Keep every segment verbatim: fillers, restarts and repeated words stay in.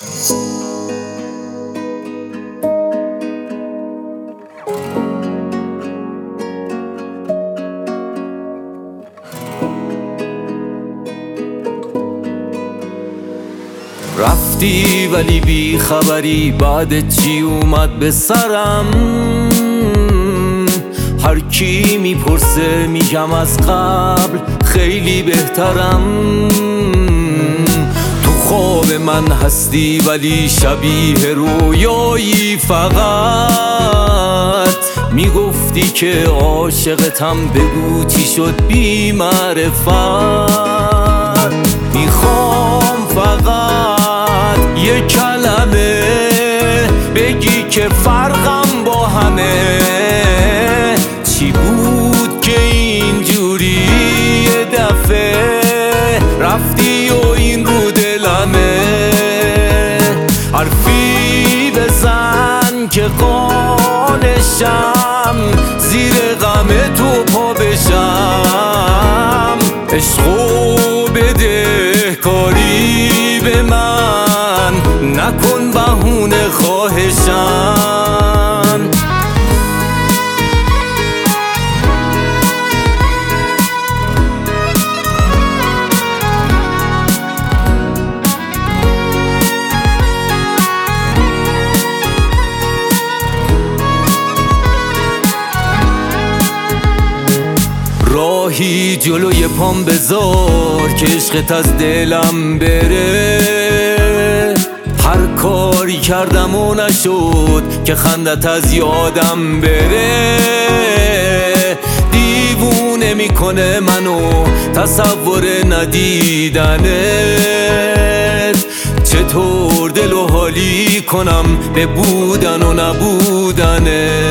رفتی ولی بی خبری، بعد چی اومد به سرم؟ هر کی میپرسه میگم از قبل خیلی بهترم. تو خواب من هستی ولی شبیه رویایی، فقط میگفتی که عاشقتم، بگو چی شد بی معرفت. میخوام فقط یه کلمه بگی که فرقم با همه چی بود که اینجوری یه دفعه رفتی و این رو دلمه. حرفی بزن که قانشم، زیر غم تو پا بشم. عشقو بده کاری به من، نکن بهونه خواهشم. راهی جلوی پام بذار که عشقت از دلم بره. هر کاری کردم و نشد که خندت از یادم بره. دیوونه میکنه منو تصور ندیدنت، چطور دل و حالی کنم به بودن و نبودنت.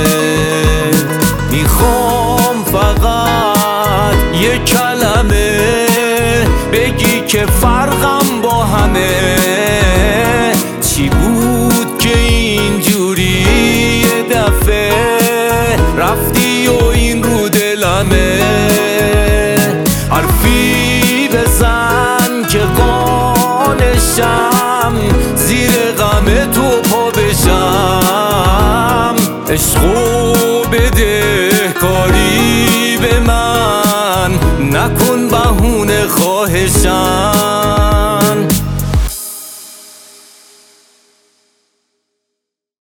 میخوام فقط یه کلمه بگی که فرقم با همه چی بود که اینجوری یه دفعه رفتی و این رو دلمه. حرفی بزن که قانشم، زیر غم تو پا بشم. عشقو بده کاری به من، نکن بهونه خواهشم.